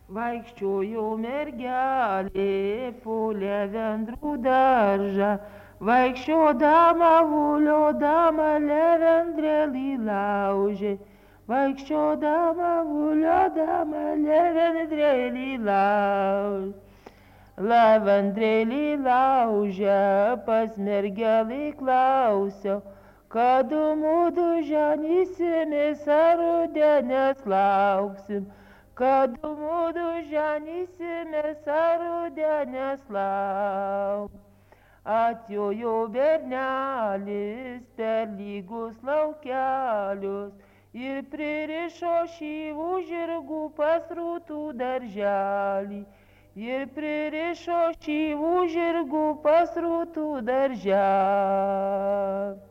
Vaikščiojo mergelė po levendrų daržą, vaikščiodama vuliodama levendrėlį laužė, vaikščiodama vuliodama levendrėlį laužė. Levendrėlį laužė, pas mergelį klausiau, kad mudu ženysimės ar rudenės lauksim, kad mudu ženysimės ar rudenės lauksim. Atjojo bernelis per lygus laukelius ir pririšo šyvų žirgų pas rūtų darželį. Ir pririšo šyvų žirgų pas rūtų darželį.